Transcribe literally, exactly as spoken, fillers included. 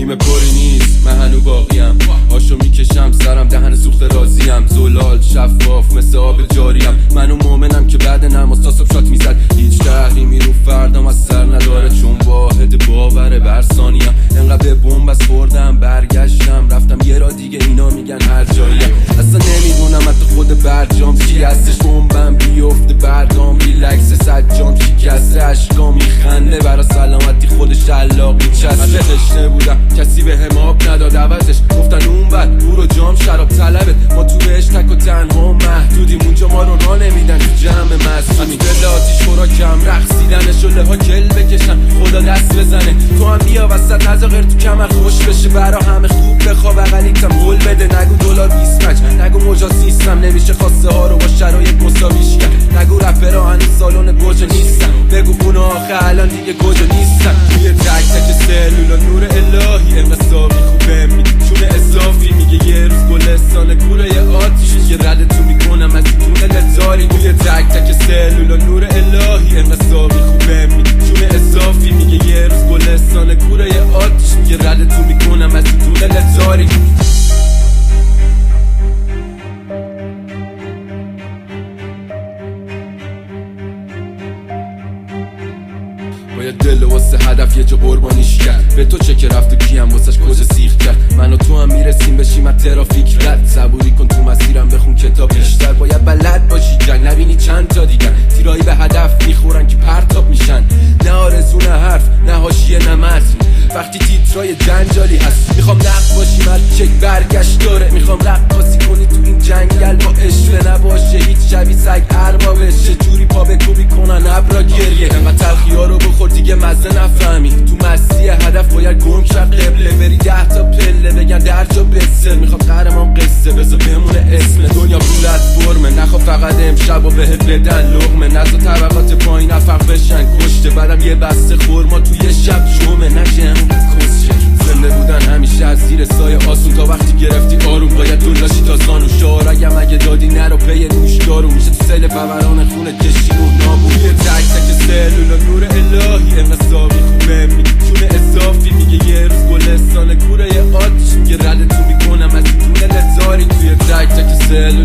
نیمه پری نیست من هنو باقیم، آشو میکشم سرم دهن سوخت راضیم، زلال شفاف مثل آب جاریم. منو مومنم که بعد نماز تا صبح شات میزد، هیچ تحریمی رو فردم از سر نداره، چون واحد باوره بر ثانیم. انقدر به بمب از خوردم برگشتم رفتم یه را دیگه، اینا میگن هر جاییم. اصلا نمیدونم حتی خود برجام چی هستش، بمبم بیفته بردام ریلکس سجام شکسته، اشکام میخنده برا سلامتی خودش علاقی چسته. تشنه بودم کسی به هم آب نداد عوضش، گفتن اون بر دور و جام شراب طلبه، ما تو بهش تک و تنها محدودیم، اونجا ما رو را نمیدن تو جمع مسئولی. دل آتیش خوراکم رقصیدن شله ها کل بکشن خدا دست بزنه، تو هم بیا وسط نزا غیر تو کمر خوش بشه، برا همه خوب بخوا بغلیتم گل بده، نگو دلار بیست پنج نگو مجاز نیستم، نمیشه خواسته ها رو با شرایط مساویش کرد، نگو رپرها هنوز سالن گوجه نیستن، بگو اون آخه الان دیگه گوجه نیستن. توی تک تک سلولا نور الهی انقدر ساقی خوبه میگه چون اضافی، میگه یه روز گلستان کوره آتیش یه رد تو میکنم از این تونل داری. توی تک تک سلولا نور الهی انقدر ساقی خوبه میگه چون اضافی، میگه یه روز گلستان کوره آتیش یه رد تو میکنم از این تونل داری. باید دل واسه هدف یه جا قربانیش کرد، به تو چه که رفت و کیم واسش کجا سیخ کرد، من و تو هم میرسیم بشیم از ترافیک رد، صبوری کن تو مسیرم بخون کتاب بیشتر، باید بلد باشی جنگ نبینی چند تا دیگر، تیرایی به هدف میخورن که پرتاب میشن، نه آرزو نه حرف نه حاشیه نه متن، وقتی تیترای جنجالی هست میخوام نقد باشیم از چک برگشت داره، میخوام رقاصی کنی تو این جنگل با اشوه نباشه هیچ شبی سگ اربابش، چجوری پا به کوبی کنن ابرا گریه، انقدر تلخی ها رو بخور دیگه مزه نفهمی، تو مسیح هدف باید گم شد قبله، بری ده تا پله بگن در جا بسه، میخوام قهرمان قصه بذار بمونه اسم، دنیا پولت فرمه نخوا فقط امشب و بهت بدن لقمه، نزا طبقات پایین افق بشن کشته، بعدم یه بسته خورما توی شب شومه نشه انقدر کسشه. زنده بودن همیشه از زیر سایه آسون، تا وقتی گرفتی آروم باید دلاشی تا زانو، شعارگم اگه دادی نرو پی نوش دارو، میشه تو سیل فوران خونه کشی و نابود. تک تک سلولا نور الهی انقدر ساقی خوبه میگه چون اضافی، میگه یه روز گلستان کوره آتیش یه رد تو میکنم از این تونل داری. توی تک تک سلولا